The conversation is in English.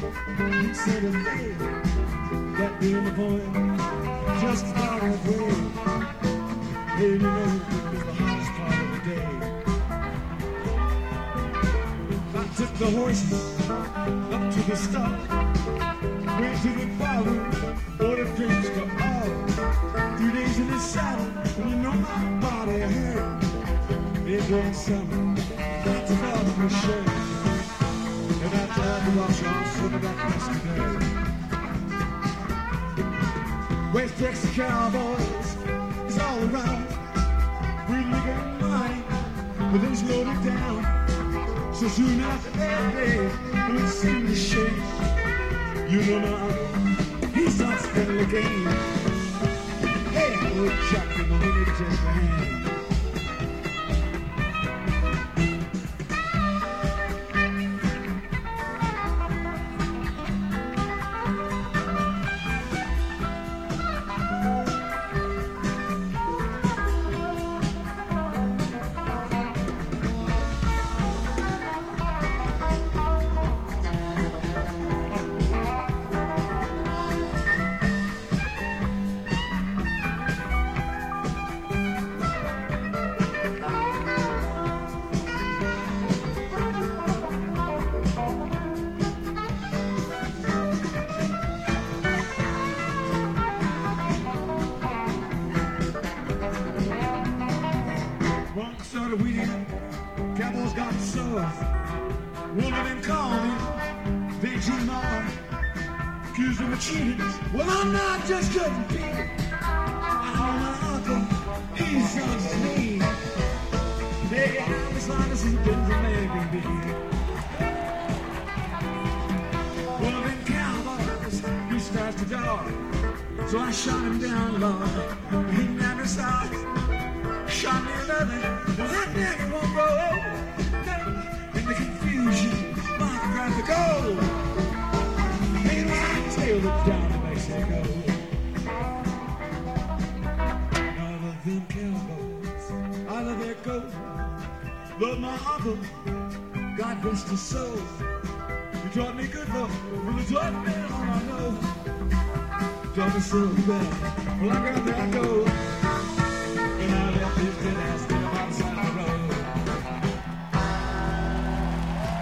He said a thing, that being the point, just out of the way. Hey, you know, it was the hottest part of the day. I took the horses up to the start, went to the barroom, ordered drinks for all. 3 days in the saddle, and you know my body hurt. It was summer, that's about my shirt. And after I had to wash off, so that yesterday. West Texas cowboys is all around. We nigga money, but they slowed it down. So soon after that day, it would seem to shake. You know now, he starts spinning the game. Hey, old Chuck in the winter take a hand. Started weeding, cowboys got sore. One of them called me, they team on, accused him of cheating. Well, I'm not just cutting people. I'm my uncle, he's on his knee. Hey, I'm as long as he's been for maybe. One of them cowboys, he starts to dog. So I shot him down, Lord. He never stopped. Shot me another, well that nigga won't go. In the confusion, Mike grabbed the gold. Meanwhile, I tailed it down to Mexico. I love them cowboys, I love their coat. Love my uncle, God rest his soul. He taught me good love, well he taught me all I know. Taught me so bad, well I grabbed that gold.